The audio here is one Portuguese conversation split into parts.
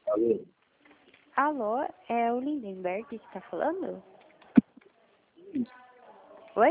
Alô? Alô, é o Lindenberg que está falando? Oi?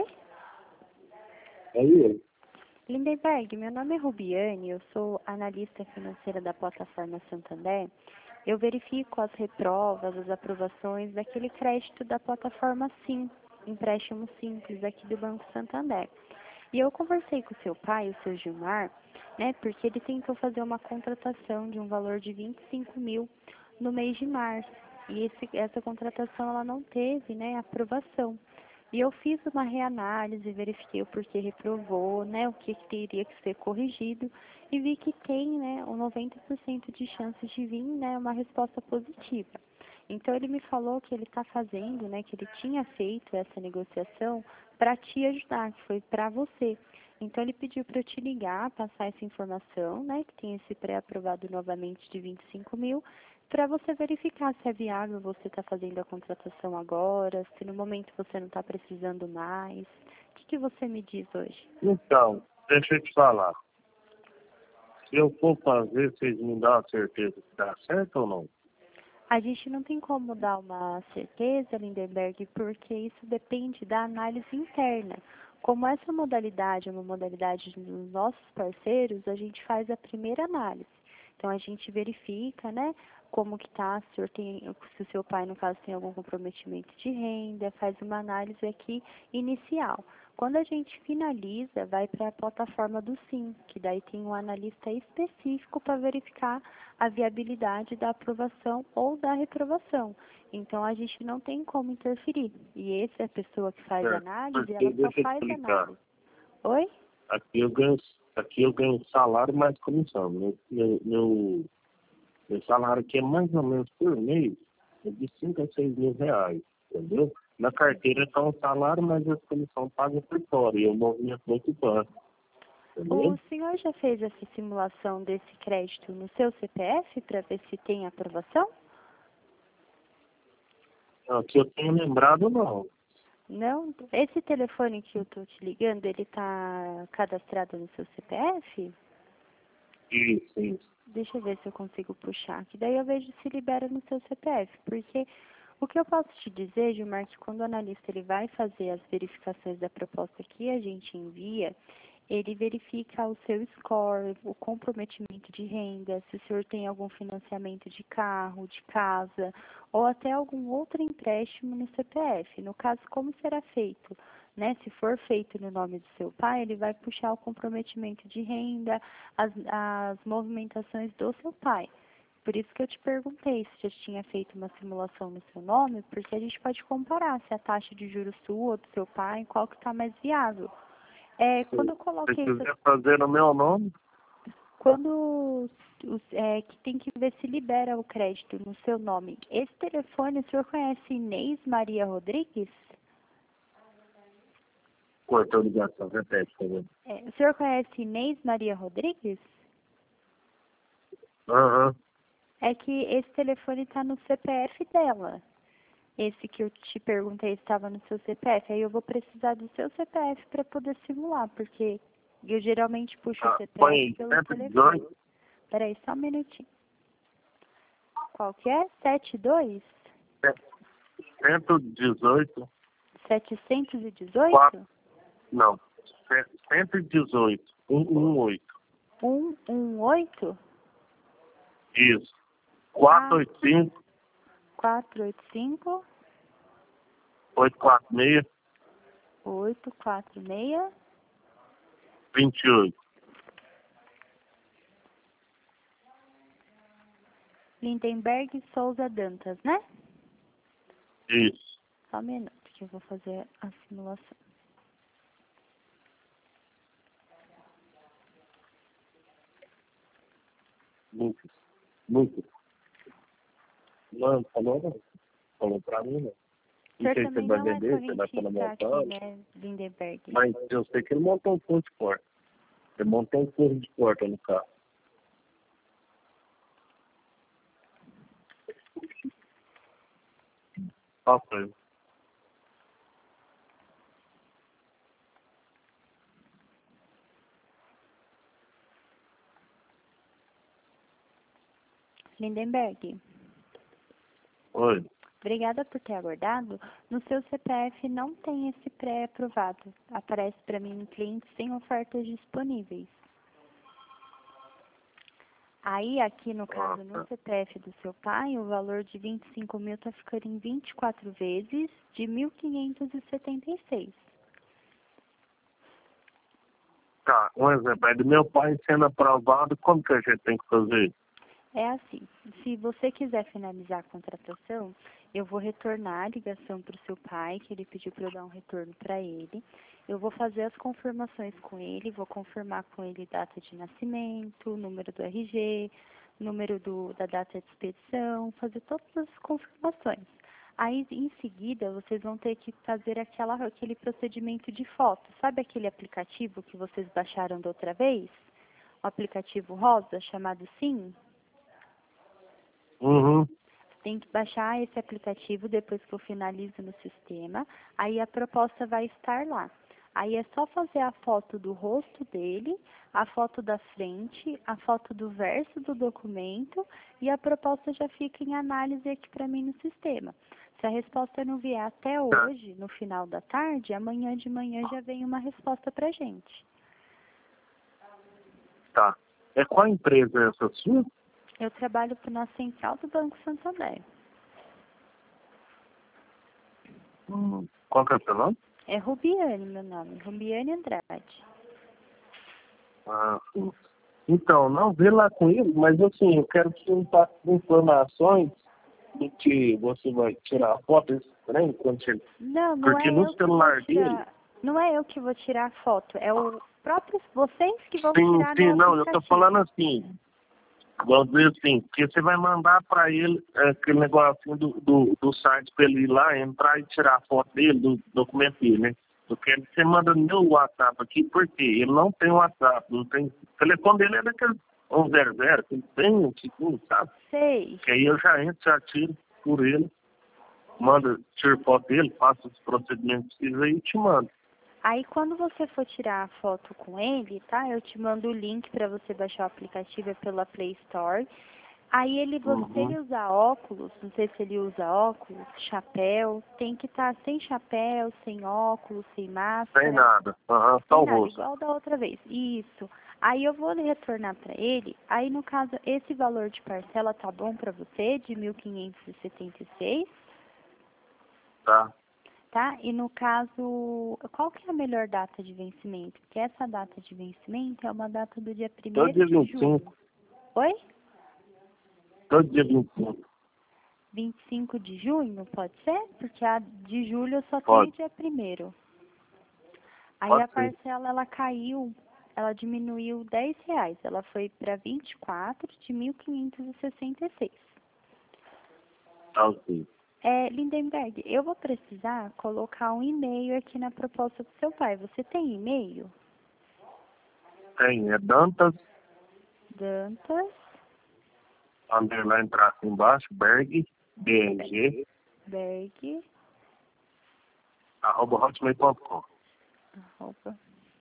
Aí, Lindenberg, meu nome é Rubiane, eu sou analista financeira da plataforma Santander. Eu verifico as reprovas, as aprovações daquele crédito da plataforma Sim, empréstimo simples aqui do Banco Santander. E eu conversei com o seu pai, o seu Gilmar, né, porque ele tentou fazer uma contratação de um valor de 25 mil no mês de março. E essa contratação ela não teve, né, aprovação. E eu fiz uma reanálise, verifiquei o porquê reprovou, né, o que teria que ser corrigido e vi que tem, né, 90% de chances de vir, né, uma resposta positiva. Então ele me falou que ele está fazendo, né, que ele tinha feito essa negociação para te ajudar, que foi para você. Então ele pediu para eu te ligar, passar essa informação, né, que tem esse pré-aprovado novamente de 25 mil, para você verificar se é viável você estar fazendo a contratação agora, se no momento você não está precisando mais. O que você me diz hoje? então, deixa eu te falar. Se eu for fazer, vocês me dão a certeza que dá certo ou não? A gente não tem como dar uma certeza, Lindenberg, porque isso depende da análise interna. Como essa modalidade é uma modalidade dos nossos parceiros, a gente faz a primeira análise. Então a gente verifica, né, como que tá, se o seu pai, no caso, tem algum comprometimento de renda, faz uma análise aqui inicial. Quando a gente finaliza, vai para a plataforma do Sim, que daí tem um analista específico para verificar a viabilidade da aprovação ou da reprovação. Então, a gente não tem como interferir. E essa é a pessoa que faz a Certo. análise, Porque, ela só deixa eu te faz explicar. análise. Oi? Aqui eu ganho salário mais comissão. Meu salário aqui é mais ou menos por mês é de 5 a 6 mil reais, entendeu? Na carteira está um salário, mas a comissão paga por fora e eu movimento muito banco, entendeu? O senhor já fez essa simulação desse crédito no seu CPF para ver se tem aprovação? Não, que eu tenho lembrado, não. Não? Esse telefone que eu estou te ligando, ele está cadastrado no seu CPF? Isso. Deixa eu ver se eu consigo puxar, que daí eu vejo se libera no seu CPF, porque o que eu posso te dizer, Gilmar, que quando o analista ele vai fazer as verificações da proposta que a gente envia, ele verifica o seu score, o comprometimento de renda, se o senhor tem algum financiamento de carro, de casa, ou até algum outro empréstimo no CPF. No caso, como será feito? Né? Se for feito no nome do seu pai, ele vai puxar o comprometimento de renda, as movimentações do seu pai. Por isso que eu te perguntei se já tinha feito uma simulação no seu nome, porque a gente pode comparar se a taxa de juros sua ou do seu pai, qual que está mais viável. Quando eu Se coloquei isso, quiser fazer no meu nome, que tem que ver se libera o crédito no seu nome. Esse telefone, o senhor conhece Inês Maria Rodrigues? cortou a ligação, repete, por favor. O senhor conhece Inês Maria Rodrigues? Aham. É que esse telefone está no CPF dela. Esse que eu te perguntei estava no seu CPF. Aí eu vou precisar do seu CPF para poder simular, porque eu geralmente puxo o Põe CPF aí, pelo telefone. 118, Peraí, só um minutinho. Qual que é? 72? 118, 718? 4, não, 118, 118. 118? Isso. Ah, 485, 485 846, 846 28. Lindenberg Souza Dantas, né? Isso. Só um minuto que eu vou fazer a simulação. Lucas. Lucas. Não, falou não. Falou pra mim, não. O Não senhor sei se você também vai não é vender, você vai pôr na correntista aqui, montagem. né, Lindenberg? Mas eu sei que ele montou um fundo de porta. Ele montou um fundo de porta no carro. Qual foi? Lindenberg, Oi. obrigada por ter aguardado. No seu CPF não tem esse pré-aprovado. Aparece para mim clientes sem ofertas disponíveis. Aí, aqui no caso, no CPF do seu pai, o valor de 25 mil está ficando em 24 vezes de 1.576. Tá, um exemplo, é do meu pai sendo aprovado, como que a gente tem que fazer? É assim, se você quiser finalizar a contratação, eu vou retornar a ligação para o seu pai, que ele pediu para eu dar um retorno para ele. Eu vou fazer as confirmações com ele, vou confirmar com ele data de nascimento, número do RG, número da data de expedição, fazer todas as confirmações. Aí, em seguida, vocês vão ter que fazer aquele procedimento de foto. Sabe aquele aplicativo que vocês baixaram da outra vez? O aplicativo rosa, chamado Sim? Uhum. Tem que baixar esse aplicativo depois que eu finalizo no sistema. Aí a proposta vai estar lá. Aí é só fazer a foto do rosto dele, a foto da frente, a foto do verso do documento e a proposta já fica em análise aqui para mim no sistema. Se a resposta não vier até hoje, no final da tarde, amanhã de manhã já vem uma resposta pra gente. Tá. É qual empresa é essa sua? Eu trabalho na central do Banco Santander. Qual que é o seu nome? É Rubiane, meu nome. Rubiane Andrade. Ah, sim. Então, não vê lá com ele, mas assim, eu quero que você me passe informações do que você vai tirar a foto desse trem quando você... Não Porque é no eu que vou celular dele... tirar. Não é eu que vou tirar a foto. É o próprio vocês que vão Sim, tirar no sim, não, eu tô aplicativo. falando assim, vamos dizer assim, porque você vai mandar para ele aquele negocinho do site para ele ir lá, entrar e tirar a foto dele, do documento dele, né? Eu quero que você manda no meu WhatsApp aqui, porque ele não tem WhatsApp, não tem... O telefone dele é daquele 100, que ele tem um segundo, sabe? Sei. Que aí eu já entro, já tiro por ele, tiro foto dele, faço os procedimentos possíveis aí e te mando. Aí quando você for tirar a foto com ele, tá? Eu te mando o link para você baixar o aplicativo pela Play Store. Aí se ele usar óculos, não sei se ele usa óculos, chapéu, tem que estar sem chapéu, sem óculos, sem máscara. Sem nada, só Sem o nada, rosto. igual da outra vez. Isso. Aí eu vou retornar para ele. Aí no caso, esse valor de parcela tá bom para você, de 1.576, Tá. tá? E no caso, qual que é a melhor data de vencimento? Porque essa data de vencimento é uma data do dia Todo 1º dia de junho. 25. Oi? Todo dia 25. 25 de junho, pode ser? Porque a de julho eu só tenho Pode. dia 1º. Aí Pode a ser. parcela, ela caiu, ela diminuiu R$ 10. Ela foi para 24 de 1.566. Tá ok. Lindenberg, eu vou precisar colocar um e-mail aqui na proposta do seu pai. Você tem e-mail? Tem, é Dantas, Dantas, underline traço embaixo, Berg, BRG, Berg, @hotmail.com. arroba.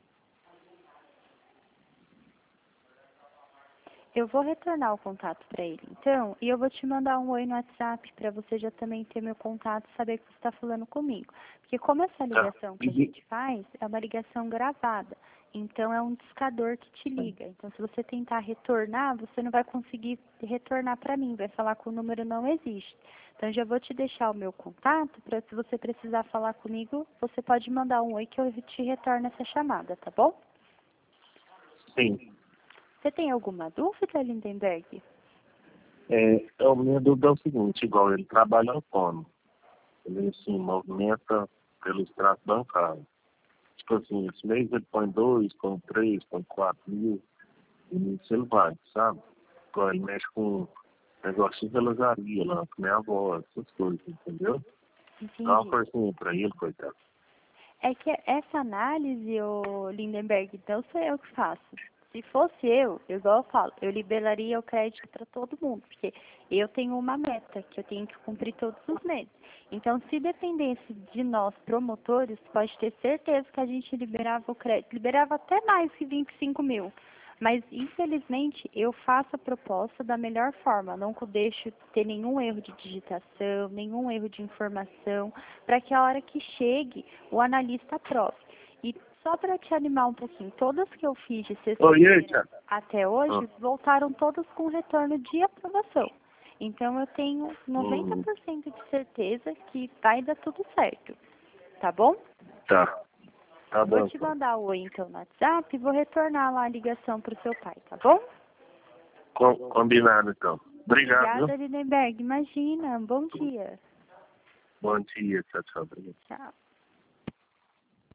Eu vou retornar o contato para ele, então, e eu vou te mandar um oi no WhatsApp para você já também ter meu contato e saber que você está falando comigo. Porque como essa ligação que a gente faz é uma ligação gravada, então é um discador que te liga. Então, se você tentar retornar, você não vai conseguir retornar para mim, vai falar que o número não existe. Então, já vou te deixar o meu contato para se você precisar falar comigo, você pode mandar um oi que eu te retorno essa chamada, tá bom? Sim. Você tem alguma dúvida, Lindenberg? O minha dúvida é o seguinte, igual ele trabalha autônomo. Ele, assim, movimenta pelo extrato bancário. Tipo assim, esse mês ele põe 2, põe 3, põe 4 mil. E nisso ele vai, sabe? Igual ele mexe com negócio de velozaria lá, com minha avó, essas coisas, entendeu? Dá uma Entendi. forcinha pra ele, coitado. É que essa análise, ô Lindenberg, não sou eu que faço. Se fosse eu, igual eu falo, eu liberaria o crédito para todo mundo, porque eu tenho uma meta que eu tenho que cumprir todos os meses. Então, se dependesse de nós, promotores, pode ter certeza que a gente liberava o crédito, liberava até mais que 25 mil. Mas, infelizmente, eu faço a proposta da melhor forma, não deixo ter nenhum erro de digitação, nenhum erro de informação, para que a hora que chegue, o analista aprove. E só para te animar um pouquinho, todas que eu fiz de sexta-feira até hoje, voltaram todas com retorno de aprovação. Então, eu tenho 90% de certeza que vai dar tudo certo. Tá bom? Tá. Tá bom. Vou te mandar o oi, então, no WhatsApp e vou retornar lá a ligação pro seu pai, tá bom? Combinado, então. Obrigado. Obrigada, Lindenberg. Imagina. Bom dia. Bom dia. Tchau, tchau. Obrigado. Tchau.